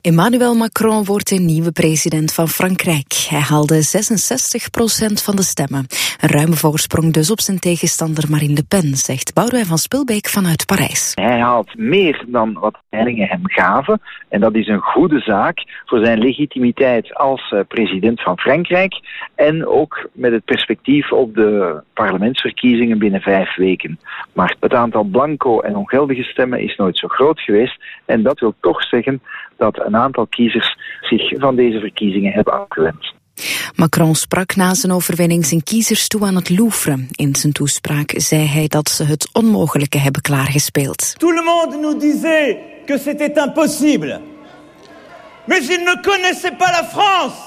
Emmanuel Macron wordt de nieuwe president van Frankrijk. Hij haalde 66% van de stemmen. Een ruime voorsprong dus op zijn tegenstander Marine Le Pen, zegt Boudewijn van Spilbeek vanuit Parijs. Hij haalt meer dan wat peilingen hem gaven. En dat is een goede zaak voor zijn legitimiteit als president van Frankrijk. En ook met het perspectief op de parlementsverkiezingen binnen 5 weken. Maar het aantal blanco en ongeldige stemmen is nooit zo groot geweest. En dat wil toch zeggen dat een aantal kiezers zich van deze verkiezingen hebben afgewend. Macron sprak na zijn overwinning zijn kiezers toe aan het Louvre. In zijn toespraak zei hij dat ze het onmogelijke hebben klaargespeeld. Tout le monde nous disait que c'était impossible. Mais ils ne connaissaient pas la France.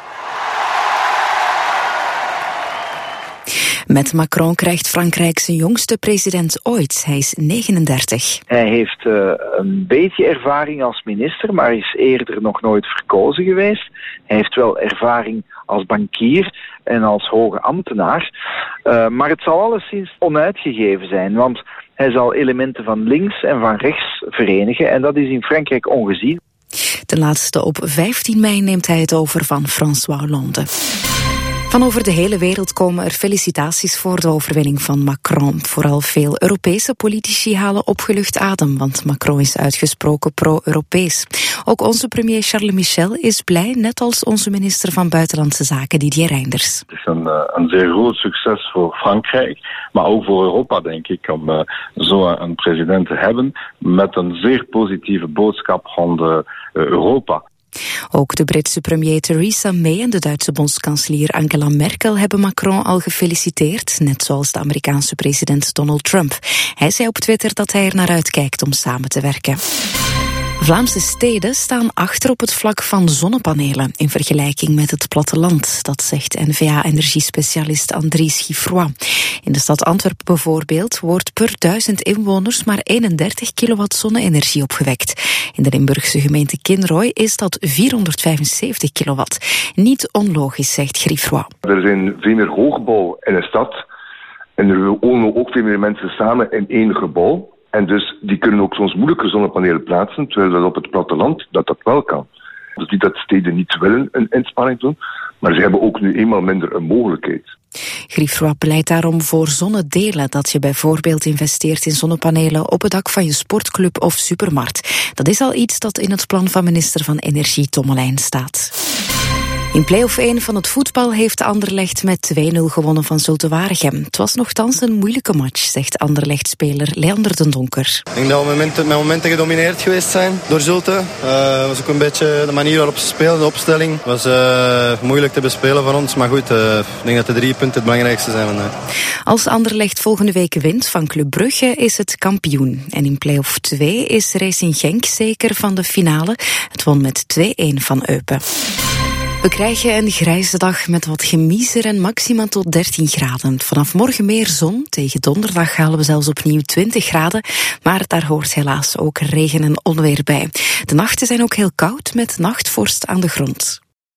Met Macron krijgt Frankrijk zijn jongste president ooit. Hij is 39. Hij heeft een beetje ervaring als minister, maar is eerder nog nooit verkozen geweest. Hij heeft wel ervaring als bankier en als hoge ambtenaar. Maar het zal alleszins onuitgegeven zijn, want hij zal elementen van links en van rechts verenigen. En dat is in Frankrijk ongezien. Ten laatste op 15 mei neemt hij het over van François Hollande. Van over de hele wereld komen er felicitaties voor de overwinning van Macron. Vooral veel Europese politici halen opgelucht adem, want Macron is uitgesproken pro-Europees. Ook onze premier Charles Michel is blij, net als onze minister van Buitenlandse Zaken Didier Reynders. Het is een zeer groot succes voor Frankrijk, maar ook voor Europa, denk ik, om zo een president te hebben met een zeer positieve boodschap van Europa. Ook de Britse premier Theresa May en de Duitse bondskanselier Angela Merkel hebben Macron al gefeliciteerd, net zoals de Amerikaanse president Donald Trump. Hij zei op Twitter dat hij er naar uitkijkt om samen te werken. Vlaamse steden staan achter op het vlak van zonnepanelen in vergelijking met het platteland. Dat zegt N-VA-energiespecialist Andries Giffroy. In de stad Antwerpen bijvoorbeeld wordt per 1000 inwoners maar 31 kilowatt zonne-energie opgewekt. In de Limburgse gemeente Kinrooi is dat 475 kilowatt. Niet onlogisch, zegt Giffroy. Er zijn veel meer hoogbouw in een stad en er wonen ook veel meer mensen samen in één gebouw. En dus die kunnen ook soms moeilijker zonnepanelen plaatsen, terwijl dat op het platteland dat wel kan. Dus niet dat steden niet willen een inspanning doen, maar ze hebben ook nu eenmaal minder een mogelijkheid. Giffroy pleit daarom voor zonnedelen, dat je bijvoorbeeld investeert in zonnepanelen op het dak van je sportclub of supermarkt. Dat is al iets dat in het plan van minister van Energie Tommelijn staat. In play-off 1 van het voetbal heeft Anderlecht met 2-0 gewonnen van Zulte Waregem. Het was nochtans een moeilijke match, zegt Anderlecht-speler Leander den Donker. Ik denk dat we met momenten gedomineerd geweest zijn door Zulte. Was ook een beetje de manier waarop ze speelden, de opstelling. Was moeilijk te bespelen voor ons, maar goed, ik denk dat de 3 punten het belangrijkste zijn vandaag. Als Anderlecht volgende week wint van Club Brugge is het kampioen. En in play-off 2 is Racing Genk zeker van de finale. Het won met 2-1 van Eupen. We krijgen een grijze dag met wat gemiezer en maxima tot 13 graden. Vanaf morgen meer zon. Tegen donderdag halen we zelfs opnieuw 20 graden. Maar daar hoort helaas ook regen en onweer bij. De nachten zijn ook heel koud met nachtvorst aan de grond.